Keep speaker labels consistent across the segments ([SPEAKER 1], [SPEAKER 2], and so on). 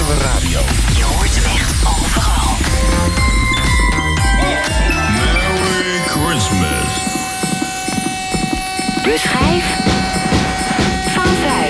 [SPEAKER 1] radio.
[SPEAKER 2] Je hoort hem echt overal.
[SPEAKER 1] Merry Christmas.
[SPEAKER 2] De schijf van 5.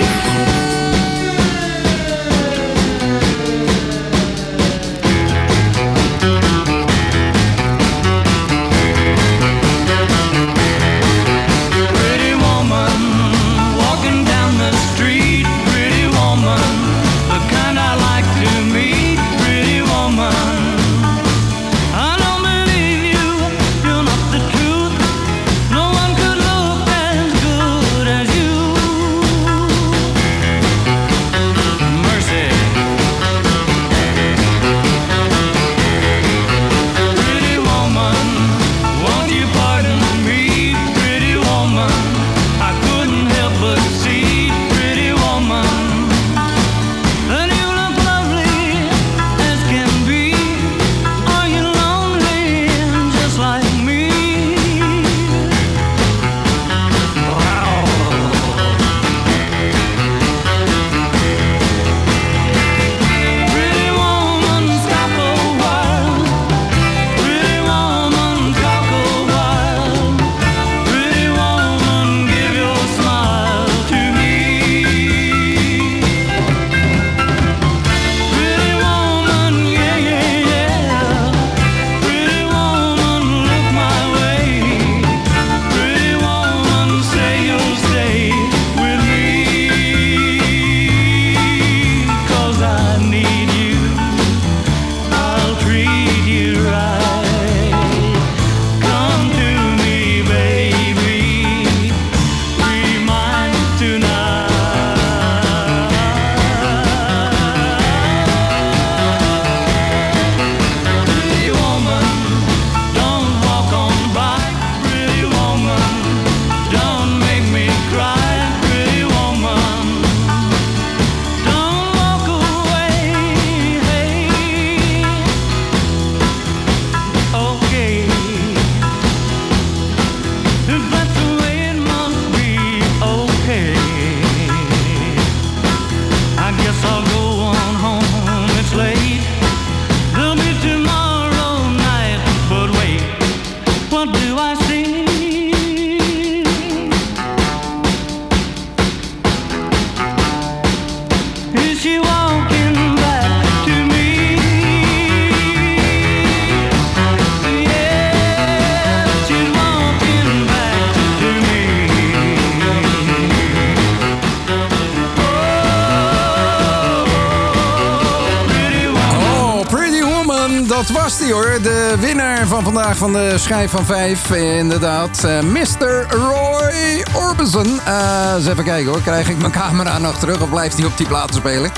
[SPEAKER 3] Dat was die hoor, de winnaar van vandaag van de schijf van 5. Inderdaad, Mr. Roy Orbison. Eens even kijken hoor, krijg ik mijn camera nog terug of blijft hij op die platen spelen?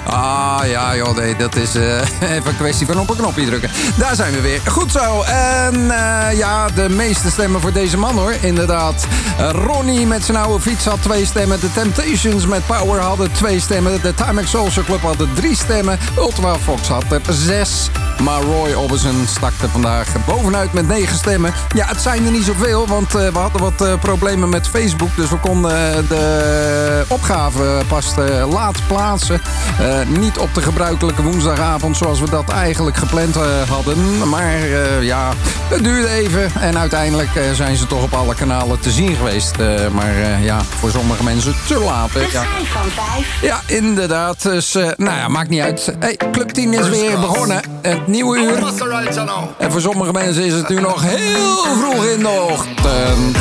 [SPEAKER 3] Ah ja joh, nee, dat is even een kwestie van op een knopje drukken. Daar zijn we weer. Goed zo. En ja, de meeste stemmen voor deze man hoor, inderdaad. Ronnie met zijn oude fiets had 2 stemmen. De Temptations met Power hadden 2 stemmen. De Timex Social Club hadden 3 stemmen. Ultra Fox had er 6. Maar Roy Orbison stak er vandaag bovenuit met 9 stemmen. Ja, het zijn er niet zoveel, want we hadden wat problemen met Facebook. Dus we konden de opgave pas laat plaatsen. Niet op de gebruikelijke woensdagavond zoals we dat eigenlijk gepland hadden. Maar ja, het duurde even. En uiteindelijk zijn ze toch op alle kanalen te zien geweest. Maar ja, voor sommige mensen te laat.
[SPEAKER 2] De schijf van 5.
[SPEAKER 3] Ja, inderdaad. Dus nou ja, maakt niet uit. Hey, Club 10 is weer begonnen. Het nieuwe uur. En voor sommige mensen is het nu nog heel vroeg in de ochtend.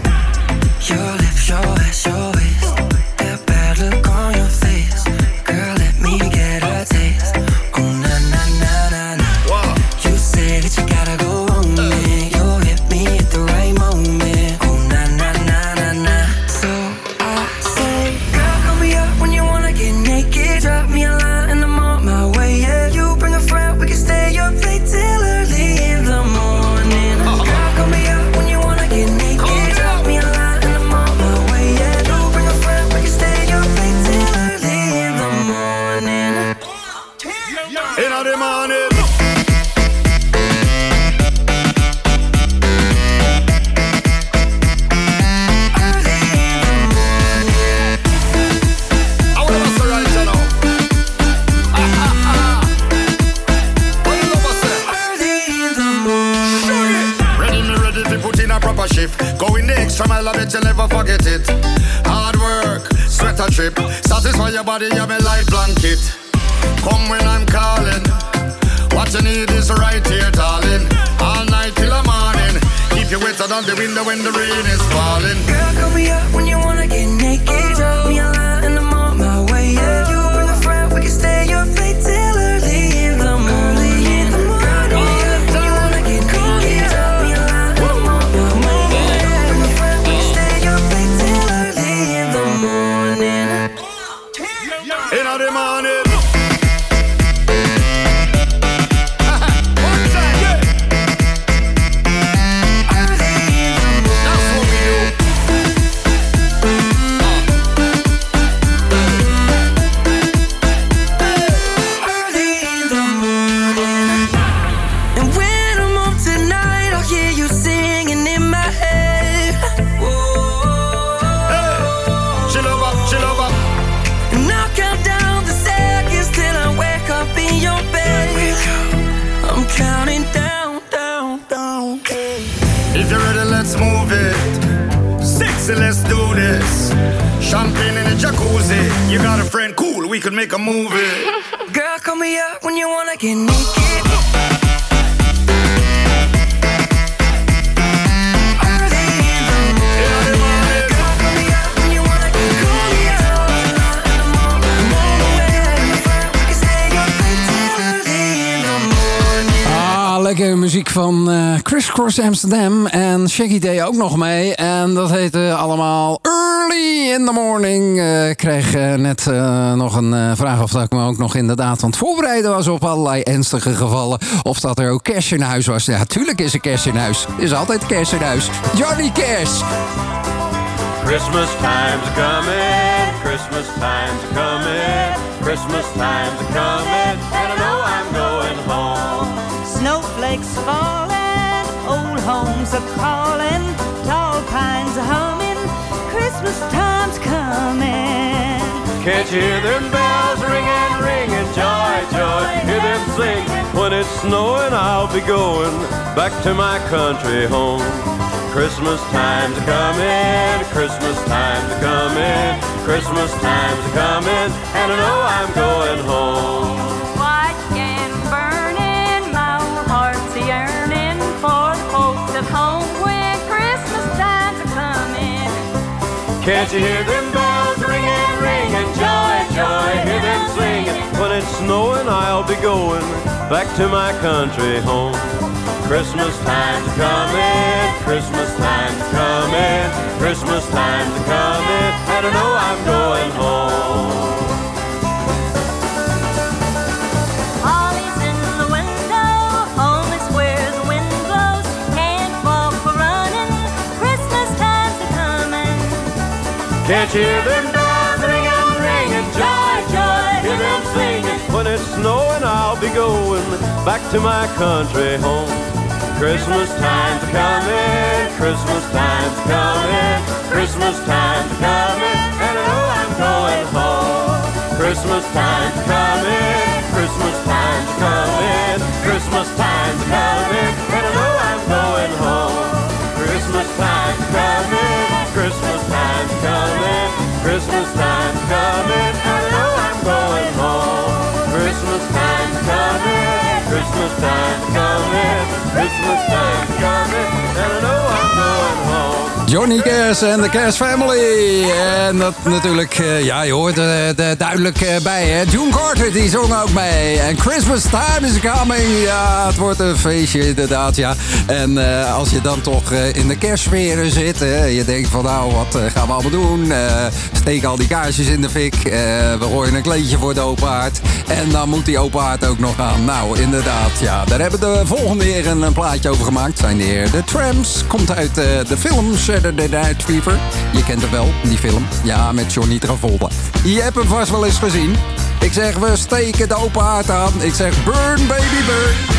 [SPEAKER 4] Your lips, your ass, your waist. That bad look on your face. Girl, let me get a taste. Oh, na, na, na, na, na. You say that you gotta go home, man. You'll hit me at the right moment. Oh, na, na, na, na, na. So I say, girl, call me up when you wanna get naked. Drop me a line and I'm on my way, yeah. You bring a friend, we can stay up late till early in the morning. Girl, call me up when you wanna get naked. Drop me a line and I'm on my way, yeah. You bring a friend, we can stay up late till early in the morning.
[SPEAKER 1] In the morning. I bet you never forget it. Hard work, sweat a trip. Satisfy your body, you're my light blanket. Come when I'm calling. What you need is right here, darling. All night till the morning. Keep you wetter than the window when the rain is falling.
[SPEAKER 4] Girl, call me up when you wanna get naked. Drop me a line and I'm on my way. Yeah, you bring a friend, we can stay up late till early in the morning. Girl, call me up when you wanna get naked. Drop me a line and I'm on my way. Yeah, bring a friend, we can stay up late till early in the morning.
[SPEAKER 1] In the morning. Move it, sexy, let's do this. Champagne in the jacuzzi. You got a friend, cool, we could make a movie.
[SPEAKER 4] Girl, call me up when you wanna get naked.
[SPEAKER 3] Lekker muziek van Criss Cross Amsterdam en Shaggy Day ook nog mee. En dat heette allemaal Early in the Morning. Ik kreeg net nog een vraag of dat ik me ook nog inderdaad aan het voorbereiden was op allerlei ernstige gevallen. Of dat er ook cash in huis was. Ja, tuurlijk is er cash in huis. Er is altijd cash in huis. Johnny Cash.
[SPEAKER 5] Christmas time's a coming, Christmas time's a coming, Christmas time's a coming, and I know I'm going home.
[SPEAKER 6] Snowflakes falling, old homes are calling, tall pines are humming, Christmas time's coming.
[SPEAKER 5] Can't you hear them bells ringing, ringing, joy, joy, hear them sing. When it's snowing I'll be going back to my country home. Christmas time's a coming, Christmas time's a coming, Christmas time's a coming, and I know I'm going home.
[SPEAKER 6] White and burning, my heart's yearning for the folks at home when Christmas time's a coming.
[SPEAKER 5] Can't you hear them bells ringing, ringing, joy, joy, hear them singing. When it's snowing I'll be going back to my country home. Christmas time's a coming, Christmas time's a coming, Christmas time's a coming, and I know I'm going home.
[SPEAKER 6] Holly's in the window, home is where the wind blows, can't walk for running, Christmas time's a coming.
[SPEAKER 5] Can't you hear them bells ringing, ringing, joy, joy, hear them singing. When it's snowing I'll be going back to my country home. Christmas time's coming, Christmas time's coming, Christmas time's coming, and I know I'm going home. Christmas time's coming, Christmas time's coming, Christmas time's coming, and I know I'm going home. Christmas time's coming, Christmas time's coming, Christmas time's coming, and I know I'm going home. Christmas time's coming, Christmas time's coming, Christmas time's coming, and I know I'm going home.
[SPEAKER 3] Johnny Cash en de Cash Family. En dat natuurlijk, ja, je hoort er duidelijk bij, hè. June Carter, die zong ook mee. En Christmas time is coming. Ja, het wordt een feestje inderdaad, ja. En als je dan toch in de kerstsfeer zit, je denkt van nou, wat gaan we allemaal doen? Steek al die kaarsjes in de fik. We gooien een kleedje voor de open haard. En dan moet die open haard ook nog aan. Nou, inderdaad, ja. Daar hebben de volgende heren een plaatje over gemaakt. Zijn de heren The Tramps. Komt uit de film Saturday Night Fever. Je kent hem wel, die film. Ja, met Johnny Travolta. Je hebt hem vast wel eens gezien. Ik zeg, we steken de open haard aan. Ik zeg, burn baby burn.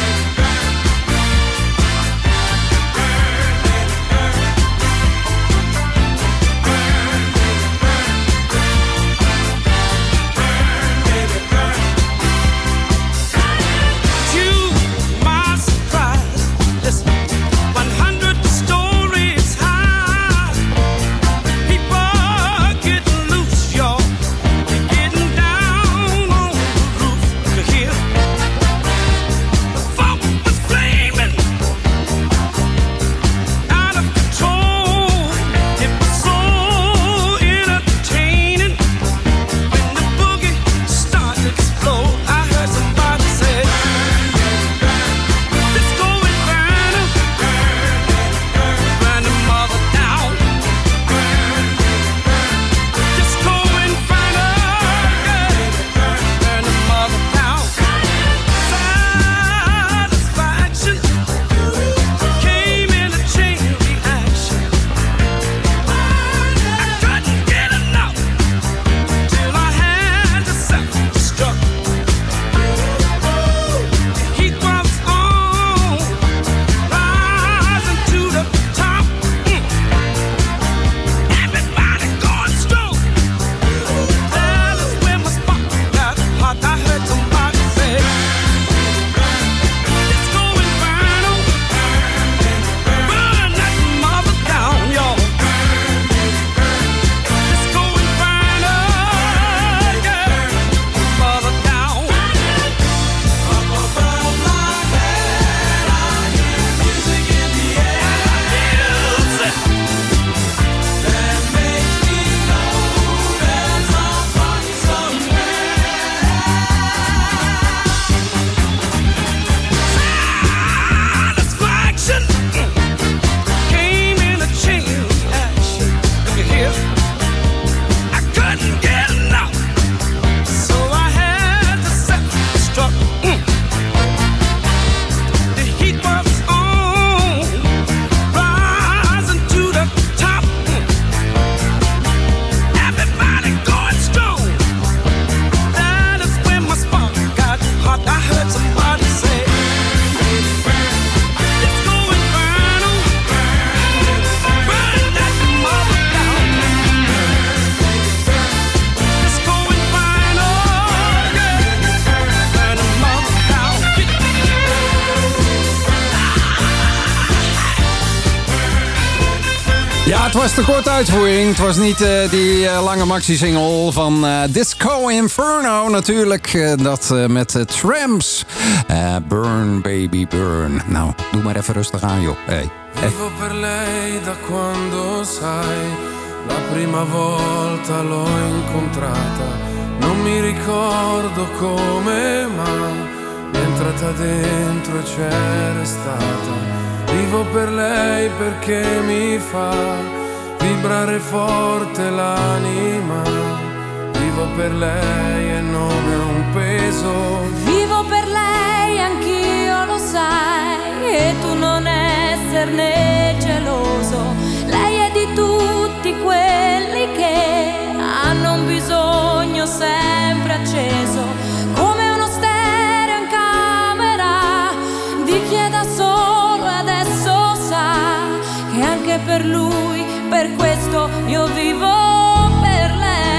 [SPEAKER 3] het was de korte uitvoering. Het was niet die lange maxi-single van Disco Inferno natuurlijk. Dat met Tramps. Burn, baby, burn. Nou, doe maar even rustig aan, joh. Hey.
[SPEAKER 7] Vivo per lei da quando sai, la prima volta l'ho incontrata. Non mi ricordo come, ma mi è entrata dentro e c'è restata. Vivo per lei perché mi fa vibrare forte l'anima. Vivo per lei e non è un peso.
[SPEAKER 6] Vivo per lei, anch'io lo sai, e tu non esserne geloso. Lei è di tutti quelli che hanno un bisogno sempre acceso, come uno stereo in camera di chi è da solo e adesso sa che anche per lui, per questo io vivo per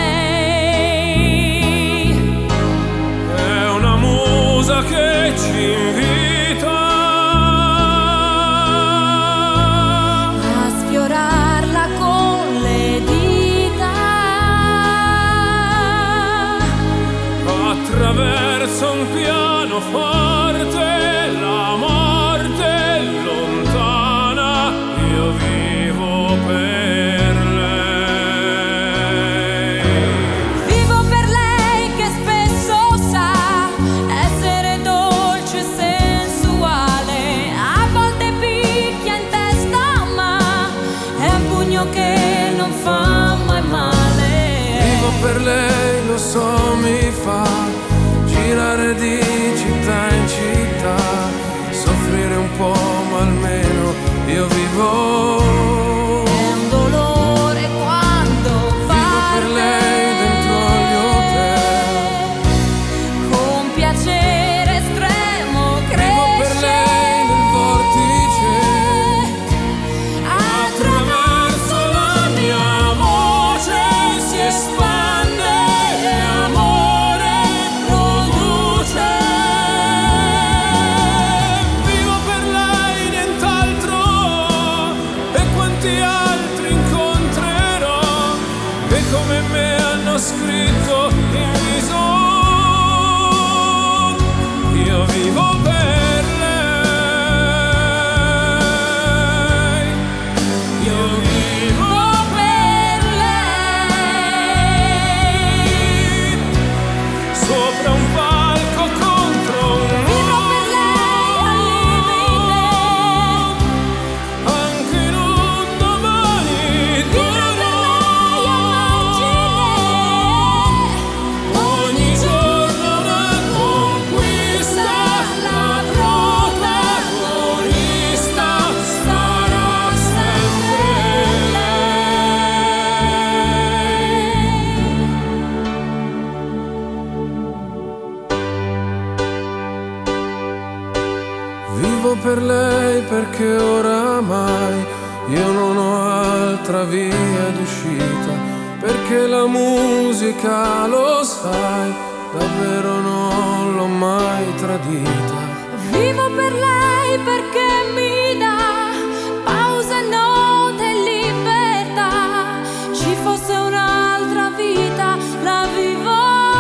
[SPEAKER 6] lei.
[SPEAKER 7] È una musa che ci invita
[SPEAKER 6] a sfiorarla con le dita,
[SPEAKER 7] attraverso un pianoforte, la morte è lontana, io vivo per lei.
[SPEAKER 6] vivo per lei che spesso sa essere dolce e sensuale, a volte picchia in testa ma è un pugno che non fa mai male.
[SPEAKER 7] Vivo per lei, lo so, mi fa girare di città in città, soffrire un po' ma almeno io vivo.
[SPEAKER 6] È un dolore quando
[SPEAKER 7] Vivo per lei dentro agli hotel,
[SPEAKER 6] con piacere estremo
[SPEAKER 7] vivo per lei nel vortice, attraverso la mia voce si espande e amore produce. Vivo per lei, nient'altro, e quanti altri incontrerò che come me hanno scritto in viso. Io vivo per lei, io vivo
[SPEAKER 6] per lei.
[SPEAKER 7] sopra un palco contro un
[SPEAKER 6] Vivo per lei al limite,
[SPEAKER 7] anche in un domani
[SPEAKER 6] vivo per lei a margine.
[SPEAKER 7] ogni giorno una conquista, la protagonista sarà sempre lei. Vivo per lei perché oramai io non ho altra via d'uscita, perché la musica, lo sai, davvero non l'ho mai tradita.
[SPEAKER 6] Vivo per lei perché mi dà pausa, note e libertà. Ci fosse un'altra vita, la vivo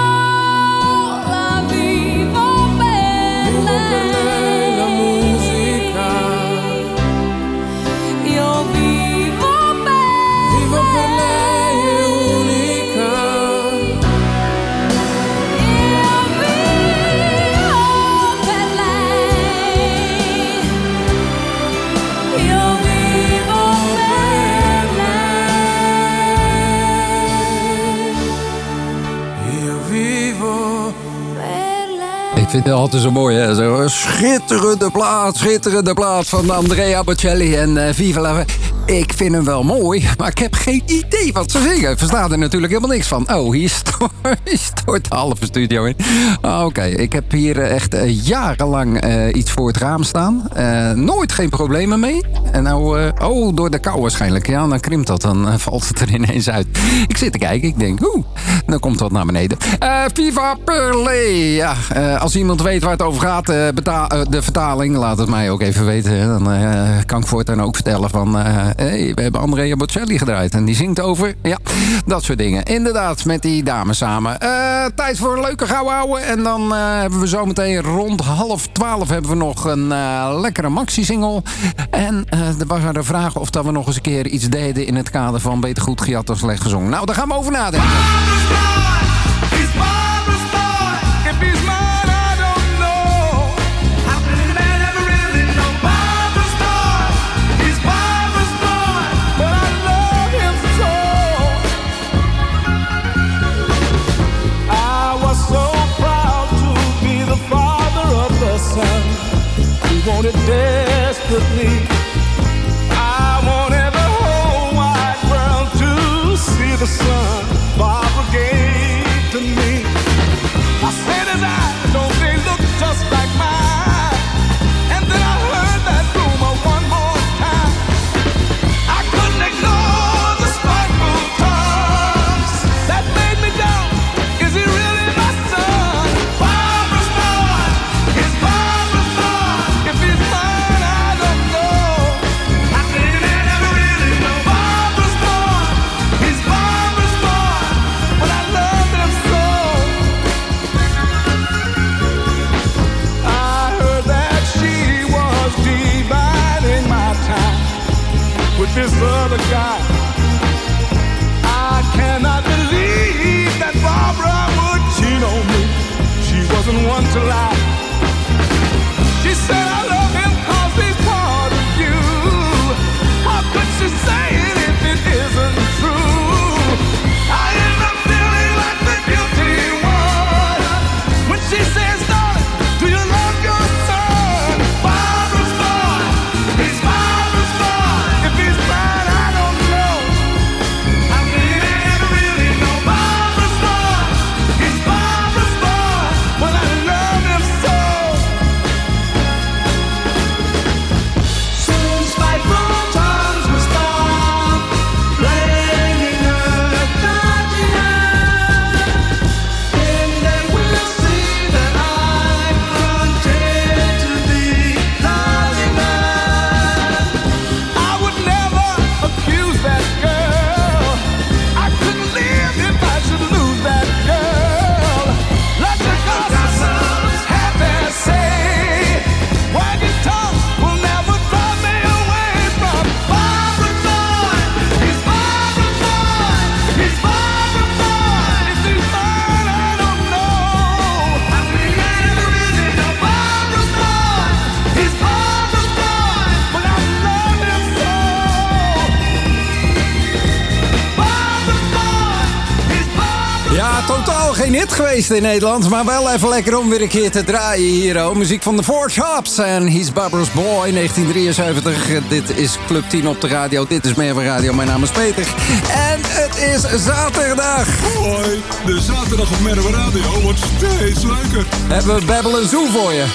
[SPEAKER 6] per
[SPEAKER 7] Vivo per lei la musica,
[SPEAKER 6] Io vivo
[SPEAKER 7] vivo per lei è unica.
[SPEAKER 6] Io vivo per lei. Io vivo per
[SPEAKER 7] lei. Io vivo.
[SPEAKER 6] per lei.
[SPEAKER 3] Ik vind het altijd zo mooi, hè? Zo schitterende plaat van Andrea Bocelli en Viva la. Ik vind hem wel mooi, maar ik heb geen idee wat ze zingen. Ik versta er natuurlijk helemaal niks van. Oh, hier stort de halve studio in. Oké, ik heb hier echt jarenlang iets voor het raam staan. Nooit geen problemen mee. En nou, door de kou waarschijnlijk. Ja, dan krimpt dat, dan valt het er ineens uit. Ik zit te kijken, ik denk, dan komt wat naar beneden. Viva Perley. Ja, als iemand weet waar het over gaat, de vertaling, laat het mij ook even weten. Dan kan ik voortaan ook vertellen van... Hey, we hebben Andrea Bocelli gedraaid. En die zingt over, ja, dat soort dingen. Inderdaad, met die dames samen. Tijd voor een leuke gauw houden. En dan hebben we zometeen rond 11:30 hebben we nog een lekkere maxi-single. En er was de vraag of dat we nog eens een keer iets deden in het kader van Beter Goed Gejat dan Slecht Gezongen. Nou, daar gaan we over nadenken.
[SPEAKER 8] Want it desperately. I want every whole wide world to see the sun Barbara gave to me. I said his eyes, don't they look just like mine? And then I heard that rumor one more time. I couldn't ignore the spiteful tongues that made me doubt, is he really my son? Barbara's boy, he's Barbara's boy. If he's mine, I don't know. I think I never really know. Barbara's boy, he's Barbara's boy. But I love him so. I heard that she was dividing my time with this other guy. I cannot believe that Barbara would cheat on me. She wasn't one to lie. She said I love him 'cause he's part of you. How could she say it if it isn't true? I end up feeling like the guilty one when she says, darling, do you love your son? Barbara's boy, he's Barbara's boy. If he's mine, I don't know. I never really know. Barbara's boy, he's Barbara's boy. But I love him so. Soon spiteful tongues will stop blaming her, judging her. Then they will see that I'm content to be loving her. I would never accuse that girl. I couldn't live if I should lose that girl. Let the gossips have their say. Wagging tongues will never drive me away from Barbara's boy. He's Barbara's boy. He's Barbara's boy. If he's mine, I don't know. I never really know. Barbara's boy. He's Barbara's boy. But I love him so. Barbara's boy. He's Barbara's.
[SPEAKER 3] Ja, totaal geen hit geweest in Nederland, maar wel even lekker om weer een keer te draaien hier. Oh. Muziek van de Four Tops en He's Barbara's Boy, 1973. Dit is Club 10 op de radio, dit is Meer van Radio. Mijn naam is Peter en het is zaterdag.
[SPEAKER 9] Hoi, de zaterdag op Merwe Radio wordt steeds leuker.
[SPEAKER 3] Hebben we Babbel en Zoo voor je.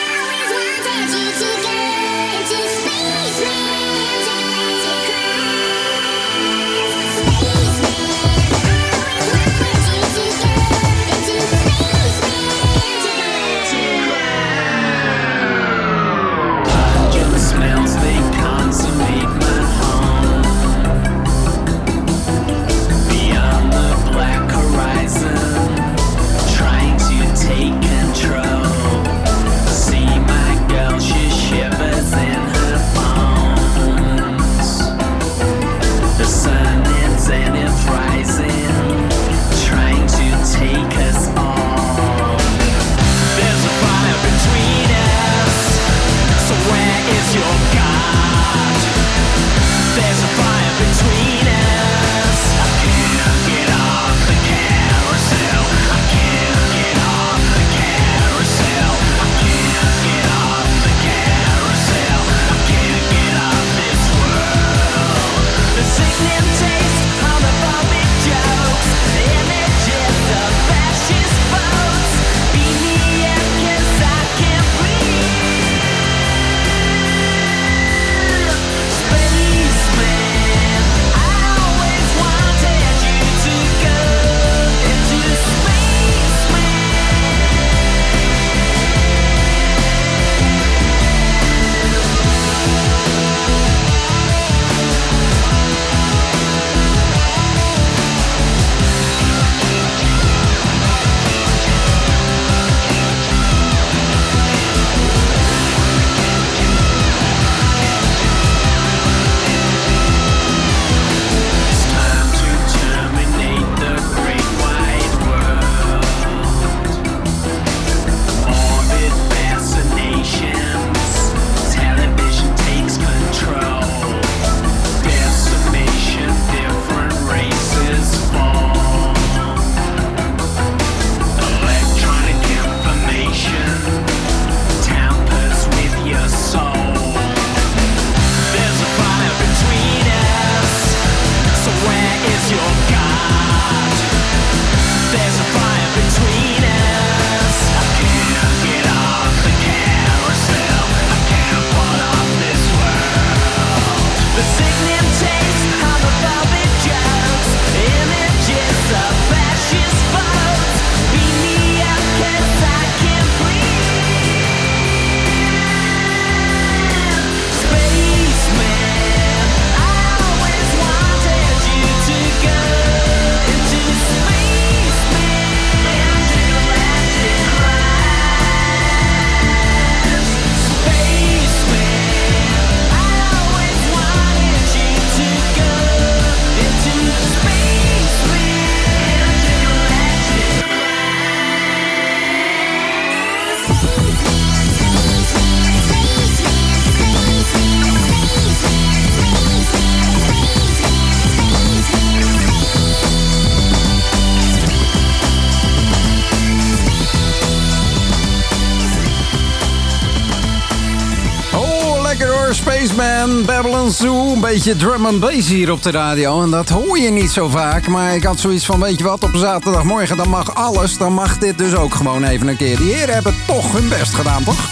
[SPEAKER 10] Smells they consummate my home. Beyond the black horizon, trying to take control. See my girl, she
[SPEAKER 3] Spaceman, Babylon Zoo, een beetje drum and bass hier op de radio. En dat hoor je niet zo vaak, maar ik had zoiets van, weet je wat, op zaterdagmorgen, dan mag alles. Dan mag dit dus ook gewoon even een keer. Die heren hebben toch hun best gedaan, toch?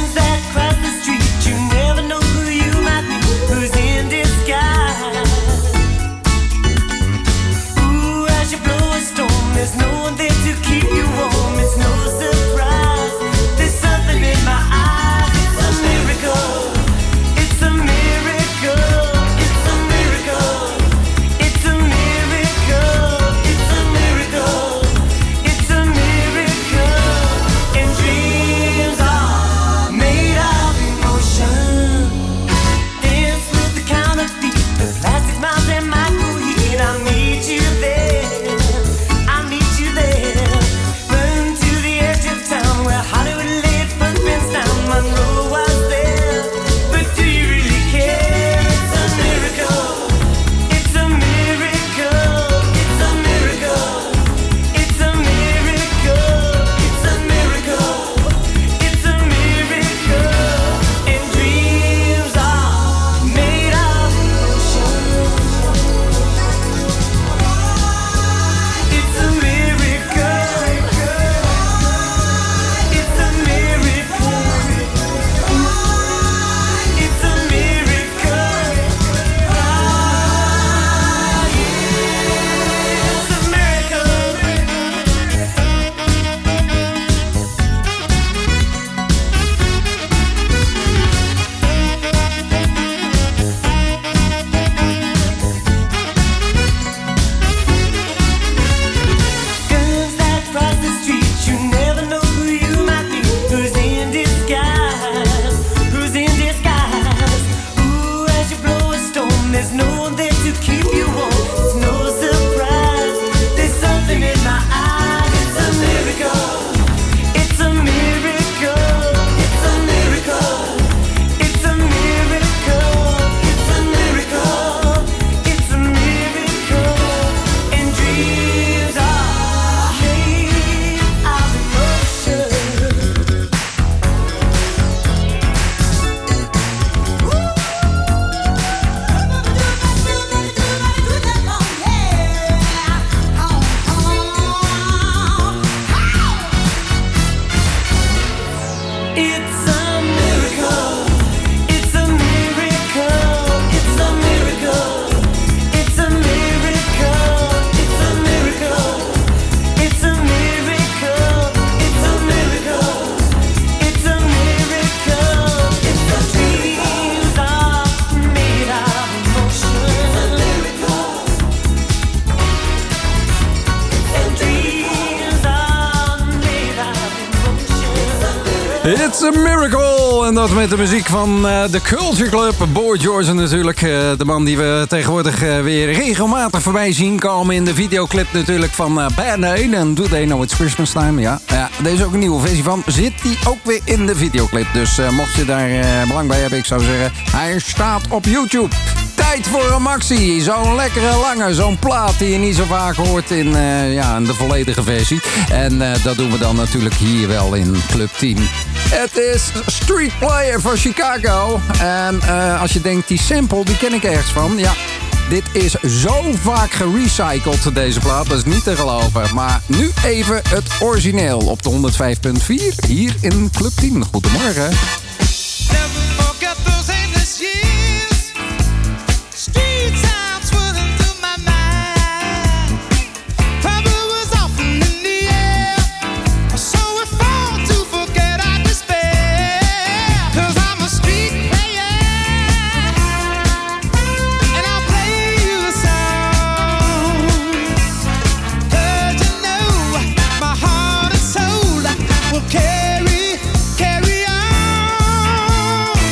[SPEAKER 3] It's a miracle! En dat met de muziek van The Culture Club. Boy George natuurlijk. De man die we tegenwoordig weer regelmatig voorbij zien komen in de videoclip natuurlijk van Band Aid. En Do They Know It's Christmas Time? Ja, deze is ook een nieuwe versie van. Zit die ook weer in de videoclip. Dus mocht je daar belang bij hebben, ik zou zeggen, hij staat op YouTube. Tijd voor een maxi. Zo'n lekkere lange, zo'n plaat die je niet zo vaak hoort in de volledige versie. En dat doen we dan natuurlijk hier wel in Club 10. Het is Street Player van Chicago. En als je denkt, die sample, die ken ik ergens van. Ja, dit is zo vaak gerecycled, deze plaat. Dat is niet te geloven. Maar nu even het origineel op de 105.4 hier in Club 10. Goedemorgen.
[SPEAKER 11] Carry on.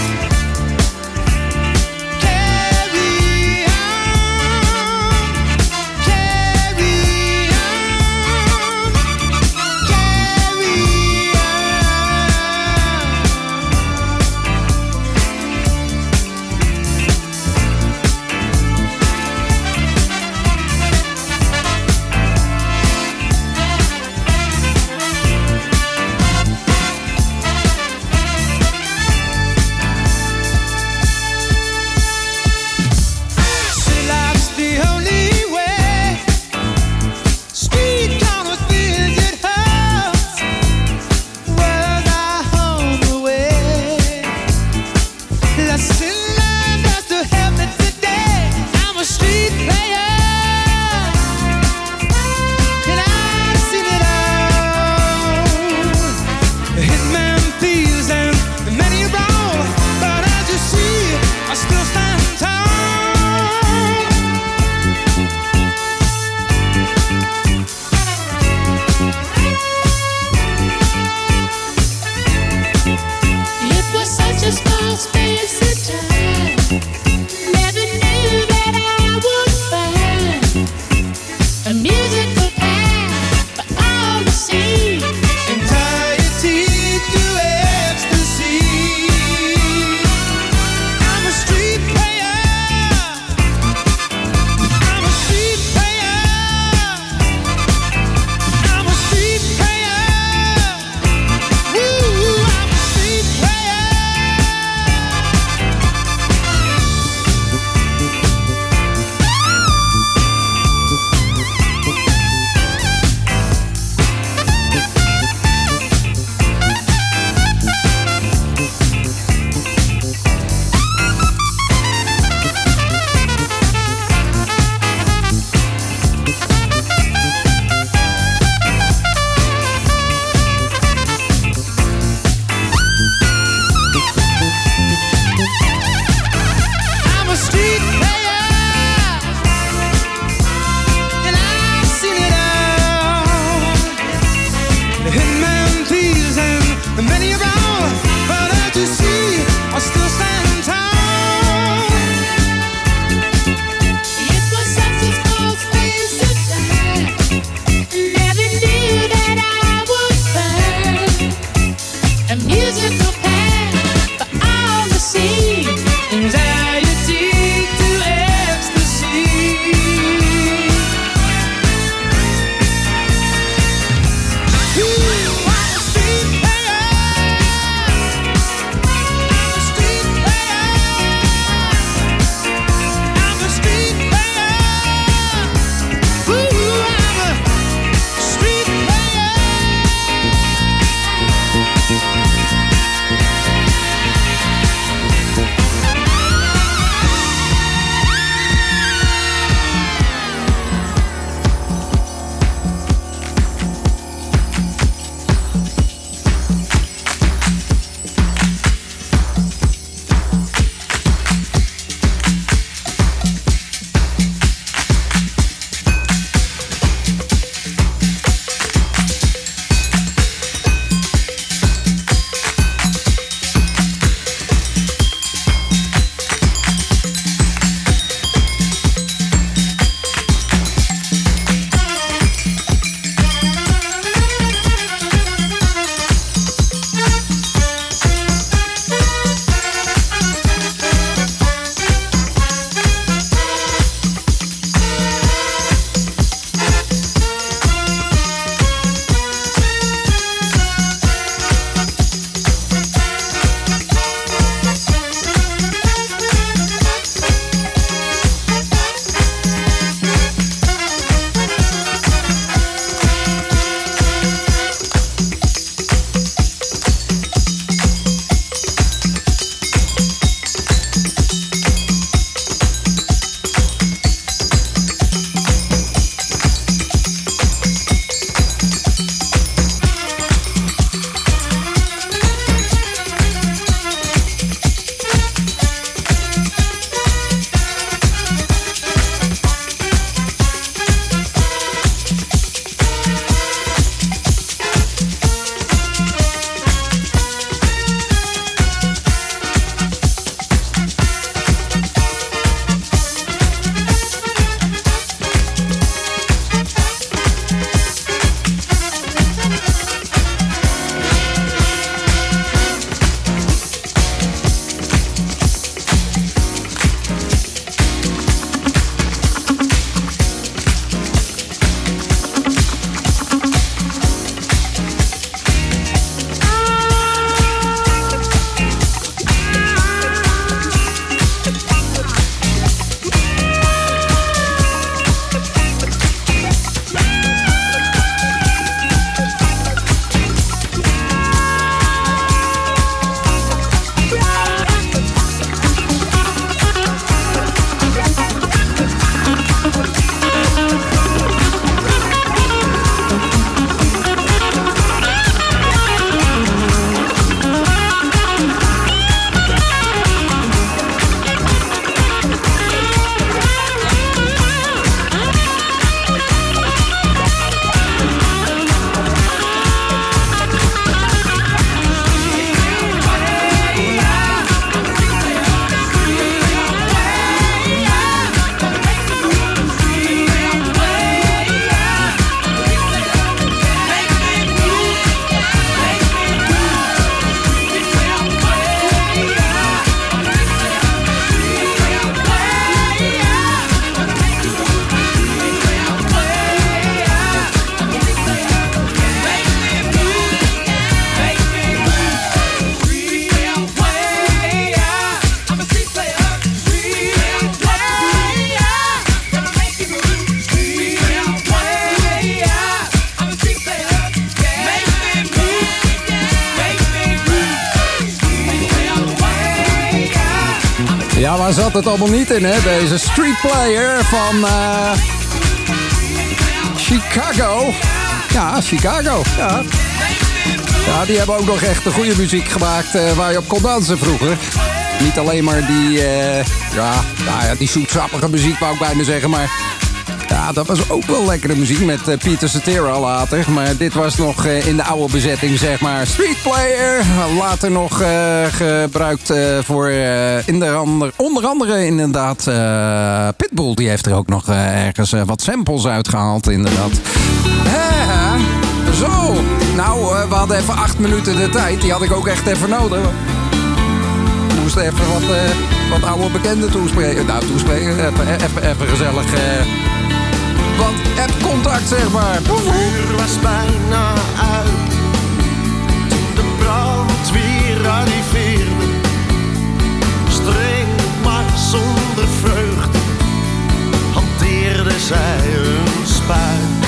[SPEAKER 11] magical path for all to see. Anxiety to ecstasy. Ooh, I'm a street player. I'm a street player. I'm a street player. Ooh, I'm a street player.
[SPEAKER 3] Ja, waar zat het allemaal niet in, hè? Deze Street Player van Chicago. Ja, Chicago. Ja. Ja, die hebben ook nog echt de goede muziek gemaakt waar je op kon dansen vroeger. Niet alleen maar die, die zoetsappige muziek, wou ik bijna zeggen, maar... Ja, dat was ook wel lekkere muziek met Peter Cetera later. Maar dit was nog in de oude bezetting, zeg maar. Street Player, later nog gebruikt voor onder andere inderdaad Pitbull. Die heeft er ook nog ergens wat samples uitgehaald, inderdaad. Zo, nou, we hadden even 8 minuten de tijd. Die had ik ook echt even nodig. We moesten even wat oude bekenden toespreken. Nou, even gezellig. Want het contact, zeg maar.
[SPEAKER 12] Het vuur was bijna uit toen de brandweer arriveerde. Streng, maar zonder vreugde hanteerde zij een spuit.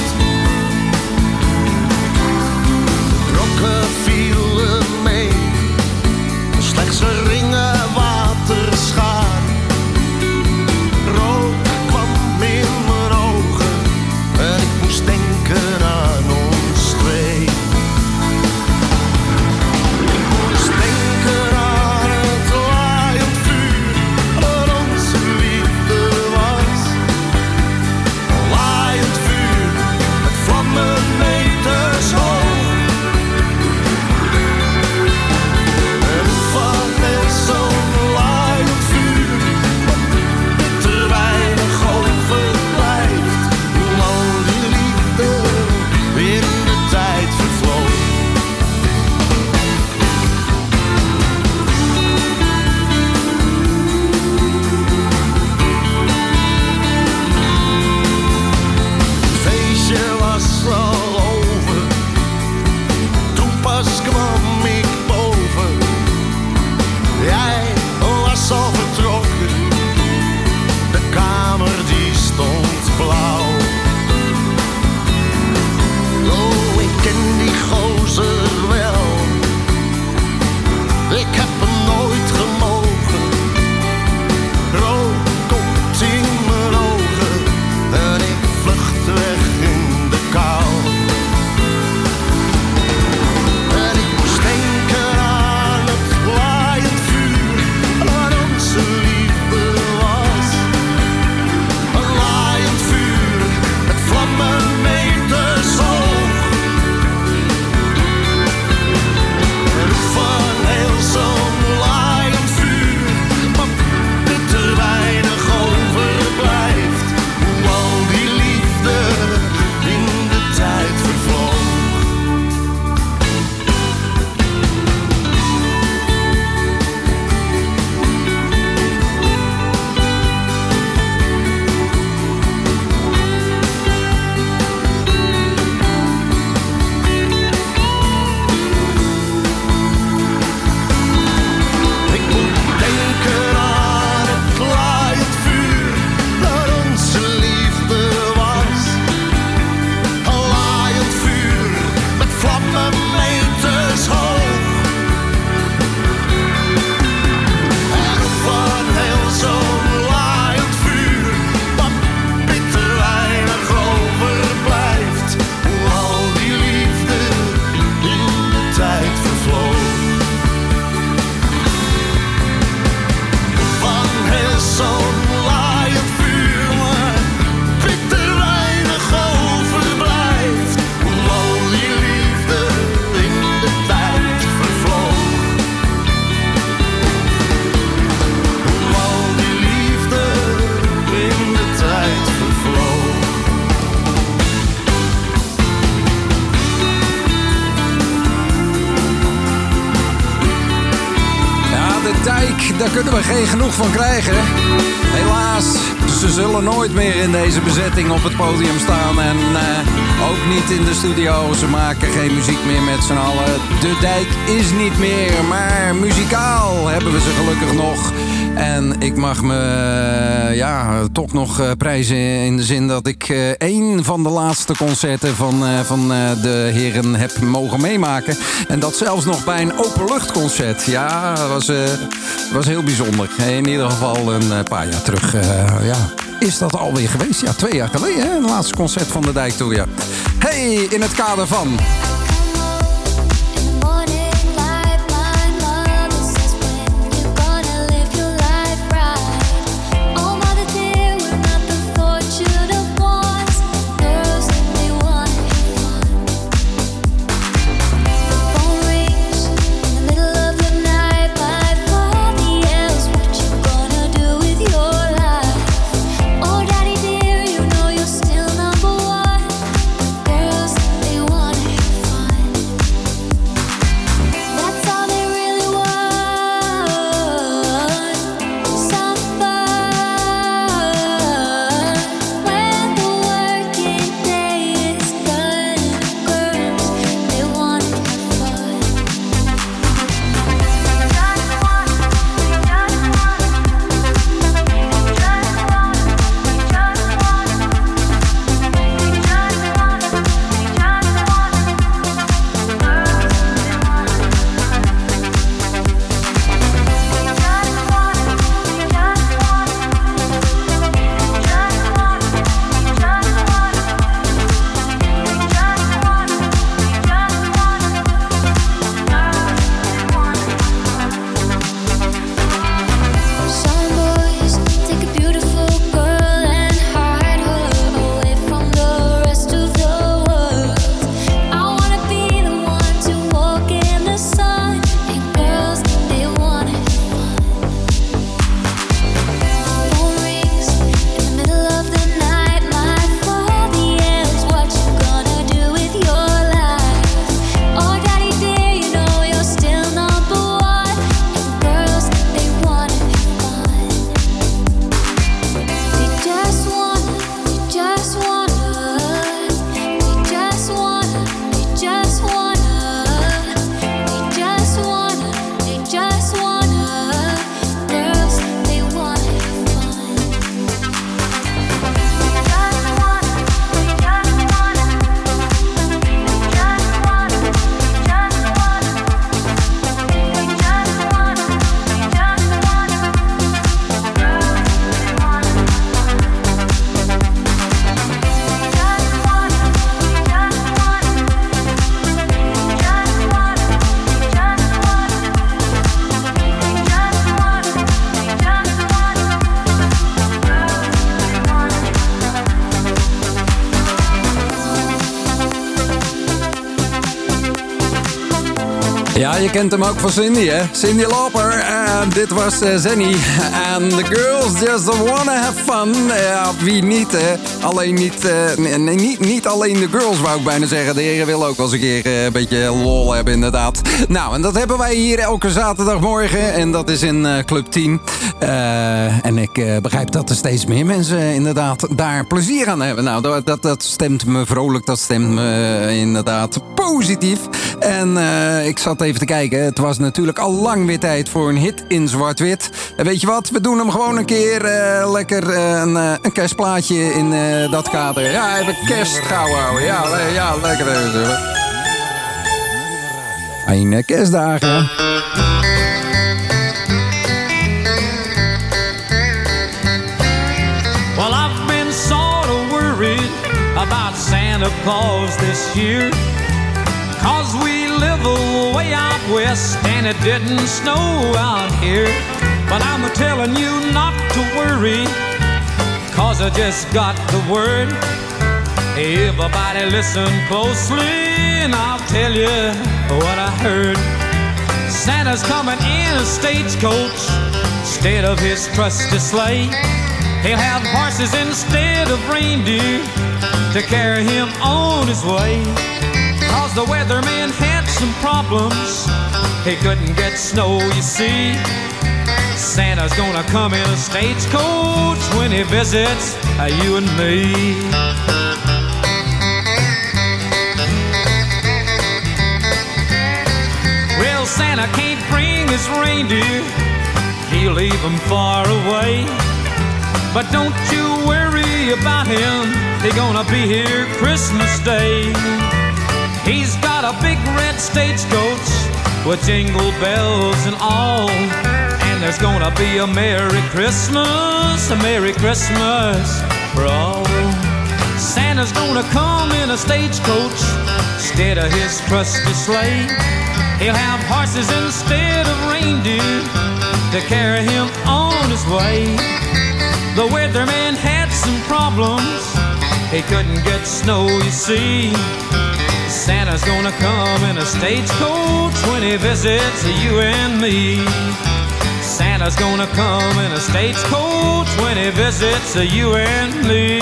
[SPEAKER 12] De rokken vielen mee, slechts een ringen waterschaar. Rook kwam in mijn ogen en ik moest denken aan ons twee. Ik moest denken aan het laaiend vuur dat onze liefde was. Een laaiend vuur met vlammen meters hoog. En van zo'n laaiend vuur wat bitter weinig overblijft. Hoe al die liefde in de tijd vervloog. Het feestje was al over, toen pas kwam ik boven. Jij was al vertrokken, de kamer die stond blauw. Oh, ik ken die gozer wel, ik heb hem nooit gemogen. Rook komt in mijn ogen en ik vlucht weg in de kou. En ik moest denken aan het laaiend vuur dat onze liefde was. Een laaiend vuur met vlammen meters hoog. En van heel zo'n laaiend vuur wat bitter weinig overblijft. Hoe al die liefde in de tijd vervloog. Ik moet denken aan het laaiend vuur dat onze liefde was. Een laaiend vuur met vlammen meters hoog. En van heel zo'n laaiend vuur wat bitter weinig overblijft. Hoe al die liefde in de tijd vervloog. Van heel zo'n laaiend vuur maar bitter weinig overblijft. Hoe al die liefde in de tijd vervloog. Hoe al die liefde in de tijd vervloog.
[SPEAKER 3] Ja, de dijk, daar kunnen we geen genoeg van krijgen. Helaas, ze zullen nooit meer in deze bezetting op het podium staan. En ook niet in de studio. Ze maken geen muziek meer met z'n allen. De dijk is niet meer, maar muzikaal hebben we ze gelukkig nog. En ik mag me toch nog prijzen in de zin dat ik één van de laatste concerten van de heren heb mogen meemaken. En dat zelfs nog bij een openluchtconcert. Ja, dat was heel bijzonder. In ieder geval een paar jaar terug. Is dat alweer geweest? Ja, 2 jaar geleden. Hè? Het laatste concert van de Dijk Tour. Ja. Hey, in het kader van...
[SPEAKER 6] Still number one, girls, they wanna have
[SPEAKER 3] Ja, je kent hem ook van Cyndi, hè? Cyndi Lauper. En dit was Zenny. En the girls just wanna have fun. Ja, wie niet, hè? Alleen niet alleen de girls, wou ik bijna zeggen. De heren willen ook wel eens een keer een beetje lol hebben, inderdaad. Nou, en dat hebben wij hier elke zaterdagmorgen. En dat is in Club 10. En ik begrijp dat er steeds meer mensen inderdaad daar plezier aan hebben. Nou, dat stemt me vrolijk. Dat stemt me inderdaad positief. En ik zat even te kijken. Het was natuurlijk al lang weer tijd voor een hit in zwart-wit. En weet je wat? We doen hem gewoon een keer lekker een kerstplaatje in dat kader. Ja, even kerst gauw houden. Ja, lekker even. Fijne kerstdagen.
[SPEAKER 13] Well, I've been sort of worried about Santa Claus this year, 'cause we live way out west and it didn't snow out here. But I'm telling you not to worry, 'cause I just got the word. Everybody listen closely and I'll tell you what I heard. Santa's coming in a stagecoach instead of his trusty sleigh. He'll have horses instead of reindeer to carry him on his way. 'Cause the weatherman had some problems, he couldn't get snow, you see. Santa's gonna come in a stagecoach when he visits you and me. Well, Santa can't bring his reindeer, he'll leave them far away. But don't you worry about him, he's gonna be here Christmas Day. He's got a big red stagecoach with jingle bells and all. And there's gonna be a Merry Christmas for all. Santa's gonna come in a stagecoach instead of his trusty sleigh. He'll have horses instead of reindeer to carry him on his way. The weatherman had some problems, he couldn't get snow, you see. Santa's gonna come in a stagecoach when he visits you and me. Santa's gonna come in a stagecoach when he visits you and me.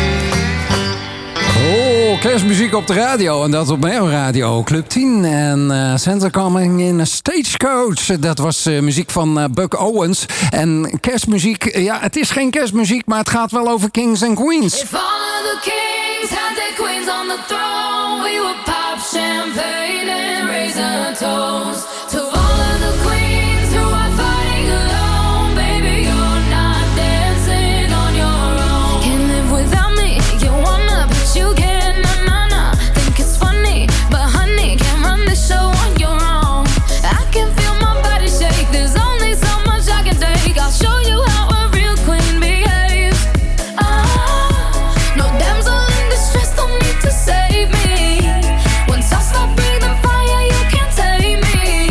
[SPEAKER 3] Oh, kerstmuziek op de radio en dat op mijn radio, Club 10. En Santa Coming in a Stagecoach. Dat was muziek van Buck Owens. En kerstmuziek, ja, het is geen kerstmuziek, maar het gaat wel over kings and queens.
[SPEAKER 6] If all of the kings had their queens on the throne, we would pop champagne and raise a toast to all of the queens who are fighting alone. Baby, you're not dancing on your own. Can't live without me, you wanna, but you can't, na-na-na. Think it's funny, but honey, can't run the show on your own. I can feel my body shake, there's only so much I can take. I'll show you how a real queen behaves. No damsel in distress, don't need to save me. Once I stop breathing fire, you can't take me.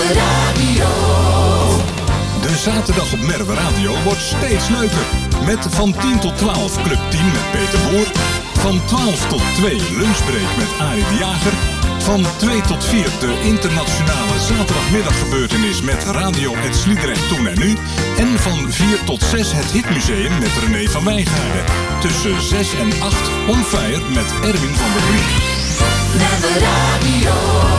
[SPEAKER 9] De zaterdag op Merwe Radio wordt steeds leuker. Met van 10 tot 12 Club 10 met Peter Boer. Van 12 tot 2 Lunchbreak met Arie de Jager. Van 2 tot 4 de internationale zaterdagmiddaggebeurtenis met Radio Het Sliedrecht Toen en Nu. En van 4 tot 6 het Hitmuseum met René van Wijngaarden. Tussen 6 en 8 On Fire met Erwin van der Brink.
[SPEAKER 8] Merwe Radio.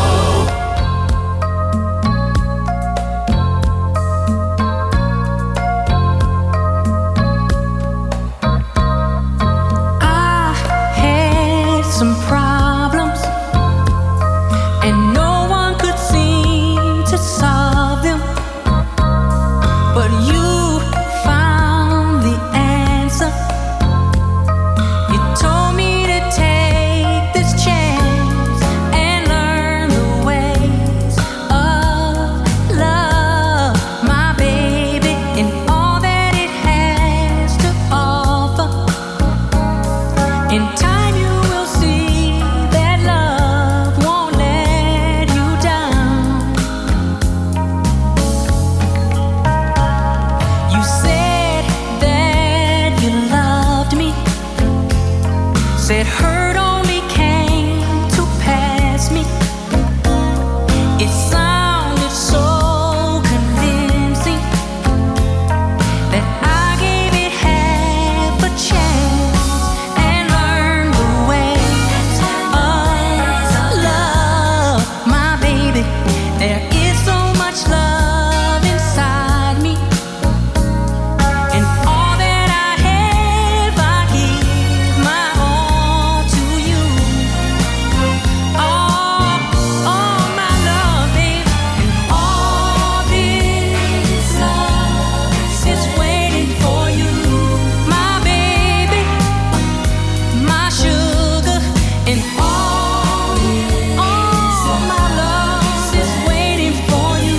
[SPEAKER 6] Some problems, and no one could seem to solve them. But you found the answer. You told me to take this chance and learn the ways of love, my baby, and all that it has to offer. In time you will see that love won't let you down. You said that you loved me, said hurt only came to pass me. It sounded so convincing that I gave it half a chance and learned the ways of love, my baby. There is so much love inside me, and all that I have, I give my all to you. All my love, baby, and all this love is waiting for you, my baby, my sugar, and all my love is waiting for you.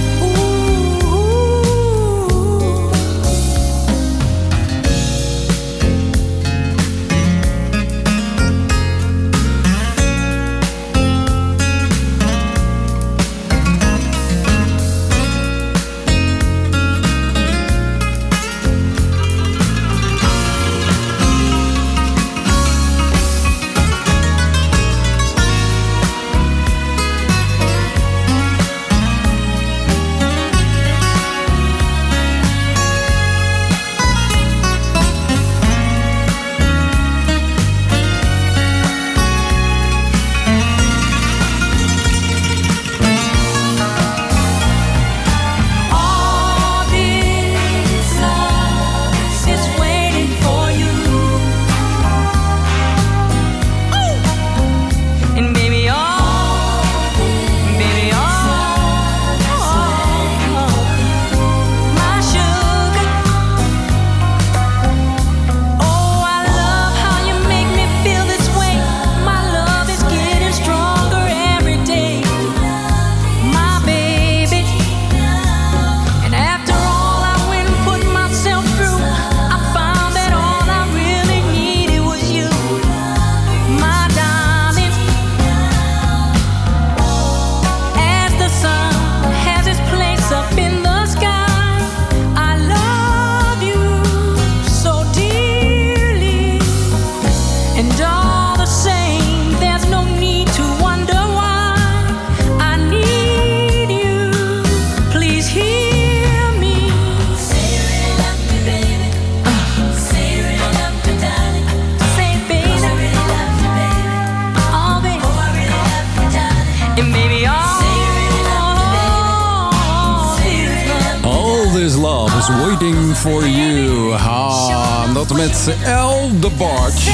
[SPEAKER 6] All this love is waiting for you. And baby, my sugar. Oh, I love how you make me feel this way. My love is getting stronger every day, my baby. And after all I went and put myself through, I found that all I really needed was you, my darling. As the sun has its place up in the sky, I love you so dearly. And all the same, there's no need to wonder why I need you. Please hear me. Say you really love me, baby. Say you really love me, darling. Say it, baby. I really love you, baby. Oh, baby. Oh, I really love you, darling. And baby, say you really love me, baby. Say you really love me.
[SPEAKER 3] All this love is waiting for you. Dat met El de Barge.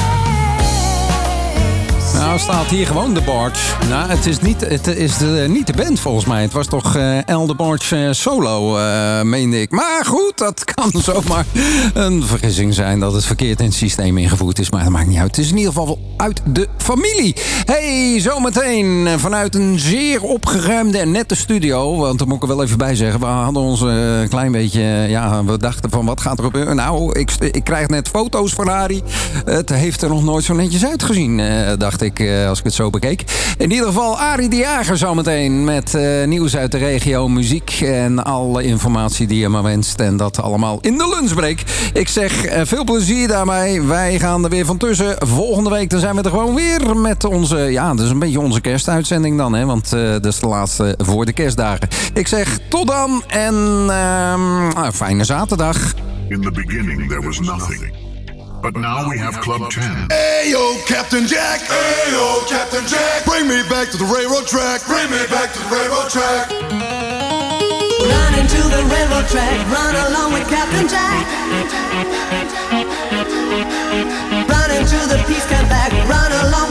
[SPEAKER 3] Nou, staat hier gewoon de Barge. Nou, het is niet de band volgens mij. Het was toch El de Barge solo, meende ik. Maar goed, dat kan zomaar een vergissing zijn dat het verkeerd in het systeem ingevoerd is. Maar dat maakt niet uit. Het is in ieder geval uit de familie. Hey, zometeen vanuit een zeer opgeruimde en nette studio. Want daar moet ik er wel even bij zeggen. We hadden ons een klein beetje... Ja, we dachten van wat gaat er gebeuren? Nou, ik krijg net foto's van Arie. Het heeft er nog nooit zo netjes uitgezien, dacht ik. als ik het zo bekeek. In ieder geval Arie de Jager zometeen met nieuws uit de regio, muziek en alle informatie die je maar wenst. En dat allemaal in de lunchbreak. Ik zeg veel plezier daarmee. Wij gaan er weer van tussen. Volgende week dan zijn we er gewoon weer met onze... Ja, dat is een beetje onze kerstuitzending dan, hè? Want dat is de laatste voor de kerstdagen. Ik zeg tot dan en fijne zaterdag.
[SPEAKER 14] In the beginning there was nothing. But now we have Club 10.
[SPEAKER 1] Hey yo, Captain Jack. Hey yo, Captain Jack. Bring me back to the railroad track. Bring me back to the railroad track.
[SPEAKER 15] Run into the railroad track. Run along with Captain Jack. Run into the peace camp back. Run along